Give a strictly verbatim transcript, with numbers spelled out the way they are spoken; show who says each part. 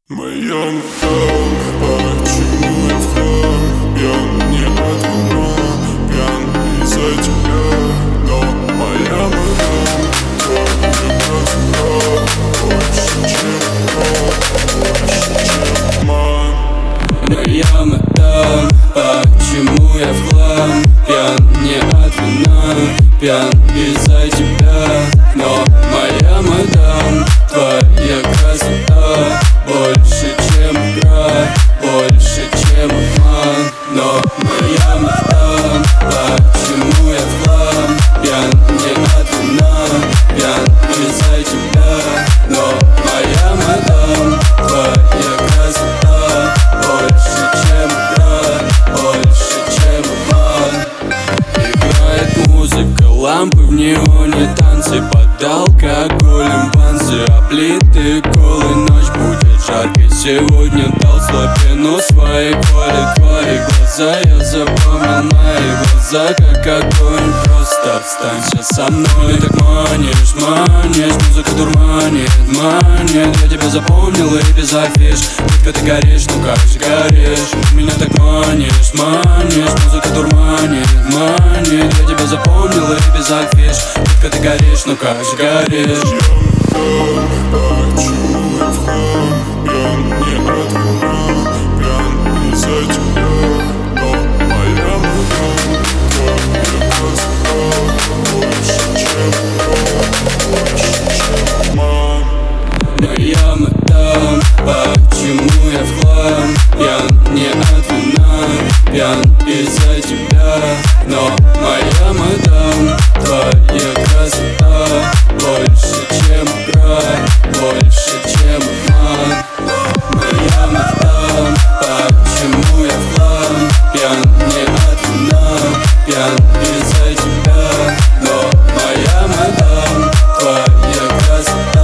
Speaker 1: Моя мадам, почему я в хлам? Пьян не от вина, пьян из-за тебя. Но моя мадам, твоя красота больше, чем я, больше, чем ман.
Speaker 2: Моя мадам, почему я в хлам? Пьян не от вина, пьян из-за тебя. Но моя мадам, твоя красота больше, чем игра, больше, чем обман. Но моя мадам, почему я в хлам? Пьян не от вина, пьян из-за тебя. Но моя мадам, твоя красота больше, чем игра, больше, чем обман. Играет музыка, лампы в неоне, танцы под алкоголем, банзы облиты колы. Ночь будет жаркой, сегодня дал слабину своей воли. Твои глаза я запомнил, мои глаза как огонь. Просто останься со мной. Ты так манишь, манишь, музыка дурманит, манит. Я тебя запомнил и без афиш. Детка, ты горишь, ну как же горишь. Меня так манишь, манишь, музыка дурманит, манит. Я тебя запомнил и без афиш. Детка, ты горишь, ну как же горишь.
Speaker 1: Почему я в хлам? Пьян не от вина, пьян из-за тебя. Но моя мадам, твоя красота больше, чем я, больше, чем ман.
Speaker 2: Моя мадам, почему я в хлам? Пьян не от вина, пьян из-за тебя. Но моя мадам, твоя красота больше, чем игра, больше, чем обман. Моя мадам, почему я в хлам? Пьян не от вина, пьян из-за тебя. Но моя мадам, твоя красота